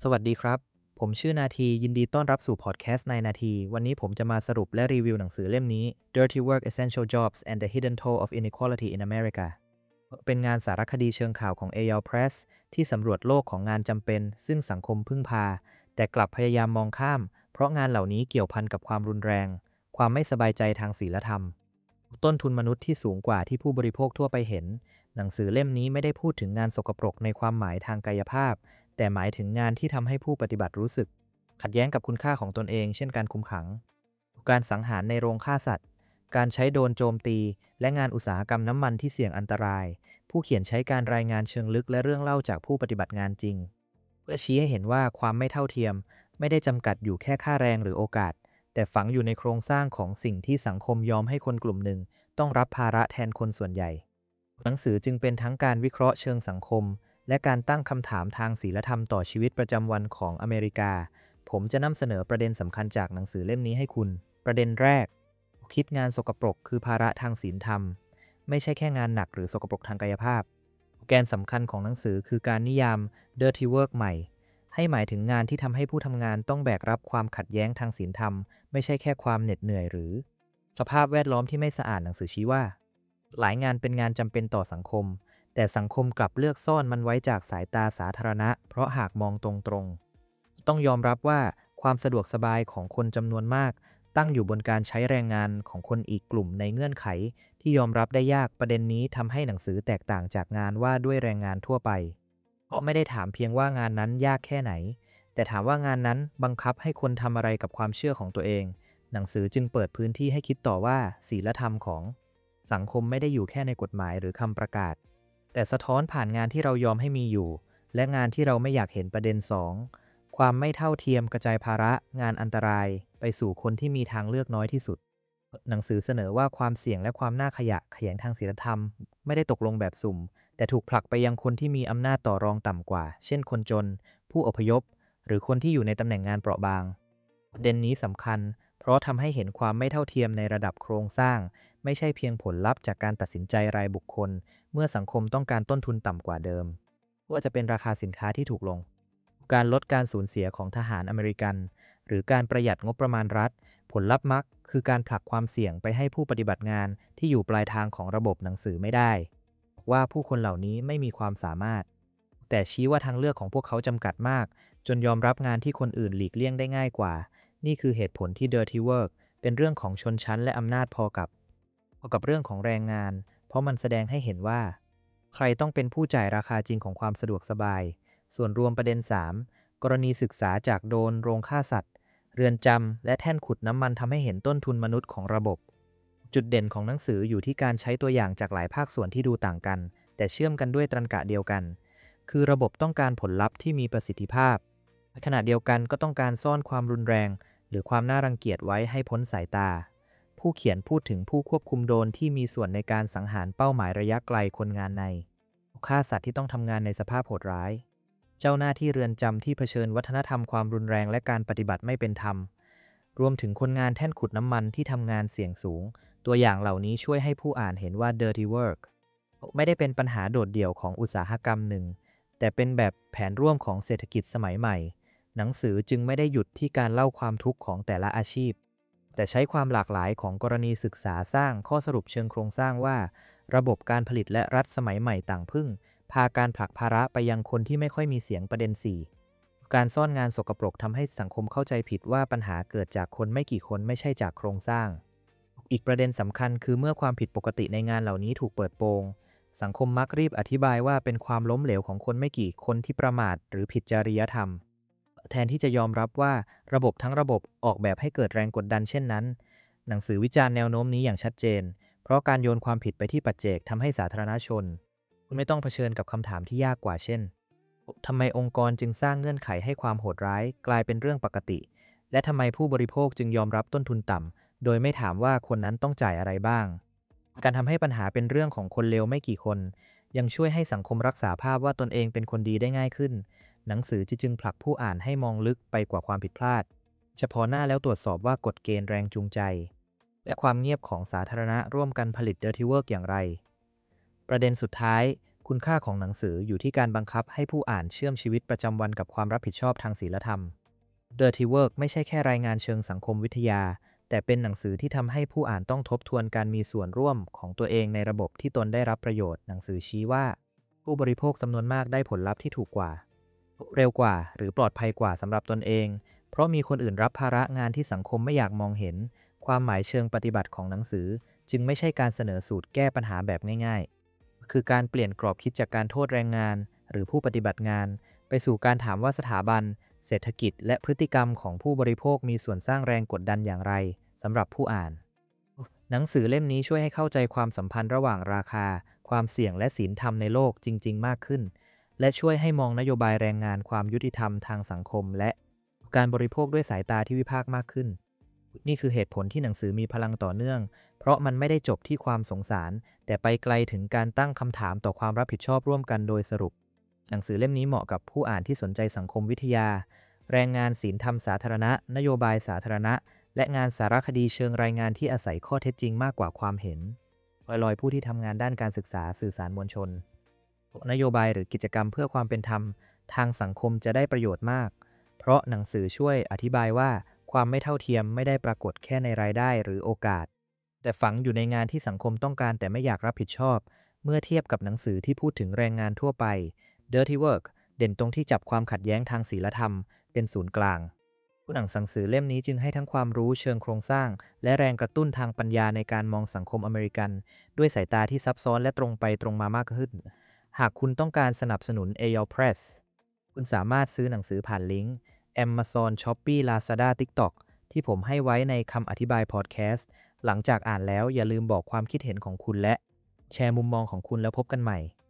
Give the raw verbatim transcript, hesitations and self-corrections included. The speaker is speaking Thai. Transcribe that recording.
สวัสดีครับ ผมชื่อนาทียินดีต้อนรับสู่พอดแคสต์ในนาที วันนี้ผมจะมาสรุปและรีวิวหนังสือเล่มนี้ Dirty Work Essential Jobs and the Hidden Toll of Inequality in America เป็นงานสารคดีเชิงข่าวของ เอ แอล Press ที่สำรวจโลกของงานจำเป็นซึ่งสังคมพึ่งพา แต่กลับพยายามมองข้าม เพราะงานเหล่านี้เกี่ยวพันกับความรุนแรง ความไม่สบายใจทางศีลธรรม ต้นทุนมนุษย์ที่สูงกว่าที่ผู้บริโภคทั่วไปเห็น หนังสือเล่มนี้ไม่ได้พูดถึงงานสกปรกในความหมายทางกายภาพ แต่หมายถึงงานที่ทำให้ผู้ปฏิบัติรู้สึกขัดแย้งกับคุณค่าของตนเองเช่นการคุมขังการสังหารในโรงฆ่าสัตว์การใช้โดรนโจมตีและงานอุตสาหกรรมน้ำมันที่เสี่ยงอันตรายผู้เขียนใช้การรายงานเชิงลึกและเรื่องเล่าจากผู้ปฏิบัติงานจริงเพื่อชี้ให้เห็นว่าความไม่เท่าเทียมไม่ได้จำกัดอยู่แค่ค่าแรงหรือโอกาสแต่ฝังอยู่ในโครงสร้างของสิ่งที่สังคมยอมให้คนกลุ่มหนึ่งต้องรับภาระแทนคนส่วนใหญ่หนังสือจึงเป็นทั้งการวิเคราะห์เชิงสังคมและการตั้งคำถามทางศีลธรรมต่อชีวิตประจำวันของอเมริกา ผมจะนำเสนอประเด็นสำคัญจากหนังสือเล่มนี้ให้คุณ ประเด็นแรก คิดงานสกปรกคือภาระทางศีลธรรม ไม่ใช่แค่งานหนักหรือสกปรกทางกายภาพ แกนสำคัญของหนังสือคือการนิยาม dirty work ใหม่ ให้หมายถึงงานที่ทำให้ผู้ทำงานต้องแบกรับความขัดแย้งทางศีลธรรม ไม่ใช่แค่ความเหน็ดเหนื่อยหรือสภาพแวดล้อมที่ไม่สะอาดหนังสือชี้ว่า หลายงานเป็นงานจำเป็นต่อสังคม แต่สังคมกลับเลือกซ่อนมันไว้จากสายตาสาธารณะ เพราะหากมองตรงๆ ต้องยอมรับว่าความสะดวกสบายของคนจำนวนมากตั้งอยู่บนการใช้แรงงานของคนอีกกลุ่มในเงื่อนไขที่ยอมรับได้ยากประเด็นนี้ทำให้หนังสือแตกต่างจากงานว่าด้วยแรงงานทั่วไป เพราะไม่ได้ถามเพียงว่างานนั้นยากแค่ไหน แต่ถามว่างานนั้นบังคับให้คนทำอะไรกับความเชื่อของตัวเอง หนังสือจึงเปิดพื้นที่ให้คิดต่อว่าศีลธรรมของสังคมไม่ได้อยู่แค่ในกฎหมายหรือคำประกาศแต่สะท้อนผ่านงานที่เรายอมให้มีอยู่และงานที่เราไม่อยากเห็นประเด็น สอง ความไม่เท่าเทียมกระจายภาระงานอันตรายไปสู่คนที่มีทางเลือกน้อยที่สุดหนังสือเสนอว่าความเสี่ยงและความน่าขยะแขยงทางศีลธรรมไม่ได้ตกลงแบบสุ่มแต่ถูกผลักไปยังคนที่มีอำนาจต่อรองต่ำกว่าเช่นคนจนผู้อพยพหรือคนที่อยู่ในตำแหน่งงานเปราะบางประเด็นนี้สำคัญเพราะทำให้เห็นความไม่เท่าเทียมในระดับโครงสร้างไม่ใช่เพียงผลลัพธ์จากการตัดสินใจรายบุคคลเมื่อสังคมต้องการต้นทุนต่ำกว่าเดิมว่าจะเป็นราคาสินค้าที่ถูกลงการลดการสูญเสียของทหารอเมริกันหรือการประหยัดงบประมาณรัฐผลลัพธ์มักคือการผลักความเสี่ยงไปให้ผู้ปฏิบัติงานที่อยู่ปลายทางของระบบหนังสือไม่ได้ว่าผู้คนเหล่านี้ไม่มีความสามารถแต่ชี้ว่าทางเลือกของพวกเขาจำกัดมากจนยอมรับงานที่คนอื่นหลีกเลี่ยงได้ง่ายกว่านี่คือเหตุผลที่ Dirty Work เป็นเรื่องของชนชั้นและอำนาจพอกับพอกับเรื่องของแรงงานเพราะมันแสดงให้เห็นว่าใครต้องเป็นผู้จ่ายราคาจริงของความสะดวกสบายส่วนรวมประเด็น สาม กรณีศึกษาจากโดรนโรงฆ่าสัตว์เรือนจำและแท่นขุดน้ำมันทำให้เห็นต้นทุนมนุษย์ของระบบจุดเด่นของหนังสืออยู่ที่การใช้ตัวอย่างจากหลายภาคส่วนที่ดูต่างกันแต่เชื่อมกันด้วยตรรกะเดียวกันคือระบบต้องการผลลัพธ์ที่มีประสิทธิภาพขณะเดียวกันก็ต้องการซ่อนความรุนแรงหรือความน่ารังเกียจไว้ให้พ้นสายตาผู้เขียนพูดถึงผู้ควบคุมโดรนที่มีส่วนในการสังหารเป้าหมายระยะไกลคนงานในฆ่าสัตว์ที่ต้องทำงานในสภาพโหดร้ายเจ้าหน้าที่เรือนจำที่เผชิญวัฒนธรรมความรุนแรงและการปฏิบัติไม่เป็นธรรมรวมถึงคนงานแท่นขุดน้ำมันที่ทำงานเสี่ยงสูงตัวอย่างเหล่านี้ช่วยให้ผู้อ่านเห็นว่า Dirty Work ไม่ได้เป็นปัญหาโดดเดี่ยวของอุตสาหกรรมหนึ่งแต่เป็นแบบแผนร่วมของเศรษฐกิจสมัยใหม่หนังสือจึงไม่ได้หยุดที่การเล่าความทุกข์ของแต่ละอาชีพแต่ใช้ความหลากหลายของกรณีศึกษาสร้างข้อสรุปเชิงโครงสร้างว่าระบบการผลิตและรัฐสมัยใหม่ต่างพึ่งพาการผลักภาระไปยังคนที่ไม่ค่อยมีเสียงประเด็น สี่ การซ่อนงานสกปรกทำให้สังคมเข้าใจผิดว่าปัญหาเกิดจากคนไม่กี่คนไม่ใช่จากโครงสร้างอีกประเด็นสำคัญคือเมื่อความผิดปกติในงานเหล่านี้ถูกเปิดโปงสังคมมักรีบอธิบายว่าเป็นความล้มเหลวของคนไม่กี่คนที่ประมาทหรือผิดจริยธรรมแทนที่จะยอมรับว่าระบบทั้งระบบออกแบบให้เกิดแรงกดดันเช่นนั้นหนังสือวิจารณ์แนวโน้มนี้อย่างชัดเจนเพราะการโยนความผิดไปที่ปัจเจกทำให้สาธารณชนคุณไม่ต้องเผชิญกับคำถามที่ยากกว่าเช่นทำไมองค์กรจึงสร้างเงื่อนไขให้ความโหดร้ายกลายเป็นเรื่องปกติและทำไมผู้บริโภคจึงยอมรับต้นทุนต่ำโดยไม่ถามว่าคนนั้นต้องจ่ายอะไรบ้างการทำให้ปัญหาเป็นเรื่องของคนเลวไม่กี่คนยังช่วยให้สังคมรักษาภาพว่าตนเองเป็นคนดีได้ง่ายขึ้นหนังสือจึงผลักผู้อ่านให้มองลึกไปกว่าความผิดพลาดเฉพาะหน้าแล้วตรวจสอบว่ากฎเกณฑ์แรงจูงใจและความเงียบของสาธารณะร่วมกันผลิต Dirty Work อย่างไรประเด็นสุดท้ายคุณค่าของหนังสืออยู่ที่การบังคับให้ผู้อ่านเชื่อมชีวิตประจำวันกับความรับผิดชอบทางศีลธรรม Dirty Work ไม่ใช่แค่รายงานเชิงสังคมวิทยา แต่เป็นหนังสือที่ทำให้ผู้อ่านต้องทบทวนการมีส่วนร่วมของตัวเองในระบบที่ตนได้รับประโยชน์หนังสือชี้ว่าผู้บริโภคจำนวนมากได้ผลลัพธ์ที่ถูกกว่าเร็วกว่าหรือปลอดภัยกว่าสำหรับตนเองเพราะมีคนอื่นรับภาระงานที่สังคมไม่อยากมองเห็นความหมายเชิงปฏิบัติของหนังสือจึงไม่ใช่การเสนอสูตรแก้ปัญหาแบบง่ายๆคือการเปลี่ยนกรอบคิดจากการโทษแรงงานหรือผู้ปฏิบัติงานไปสู่การถามว่าสถาบันเศรษฐกิจและพฤติกรรมของผู้บริโภคมีส่วนสร้างแรงกดดันอย่างไรสำหรับผู้อ่านหนังสือเล่มนี้ช่วยให้เข้าใจความสัมพันธ์ระหว่างราคาความเสี่ยงและศีลธรรมในโลกจริงๆมากขึ้นและช่วยให้มองนโยบายแรงงานความยุติธรรมทางสังคมและการบริโภคด้วยสายตาที่วิพากษ์มากขึ้นนี่คือเหตุผลที่หนังสือมีพลังต่อเนื่องเพราะมันไม่ได้จบที่ความสงสารแต่ไปไกลถึงการตั้งคำถามต่อความรับผิดชอบร่วมกันโดยสรุปหนังสือเล่มนี้เหมาะกับผู้อ่านที่สนใจสังคมวิทยาแรงงานศีลธรรมสาธารณะนโยบายสาธารณะและงานสารคดีเชิงรายงานที่อาศัยข้อเท็จจริงมากกว่าความเห็นลอยๆผู้ที่ทำงานด้านการศึกษาสื่อสารมวลชนนโยบายหรือกิจกรรมเพื่อความเป็นธรรมทางสังคมจะได้ประโยชน์มากเพราะหนังสือช่วยอธิบายว่าความไม่เท่าเทียมไม่ได้ปรากฏแค่ในรายได้หรือโอกาสแต่ฝังอยู่ในงานที่สังคมต้องการแต่ไม่อยากรับผิดชอบเมื่อเทียบกับหนังสือที่พูดถึงแรงงานทั่วไป Dirty Work เด่นตรงที่จับความขัดแย้งทางศีลธรรมเป็นศูนย์กลางผู้หนังสือเล่มนี้จึงให้ทั้งความรู้เชิงโครงสร้างและแรงกระตุ้นทางปัญญาในการมองสังคมอเมริกันด้วยสายตาที่ซับซ้อนและตรงไปตรงมามากขึ้นหากคุณต้องการสนับสนุน เอ แอล Press คุณสามารถซื้อหนังสือผ่านลิงก์ Amazon Shopee Lazada TikTok ที่ผมให้ไว้ในคำอธิบายพอดแคสต์หลังจากอ่านแล้วอย่าลืมบอกความคิดเห็นของคุณและแชร์มุมมองของคุณแล้วพบกันใหม่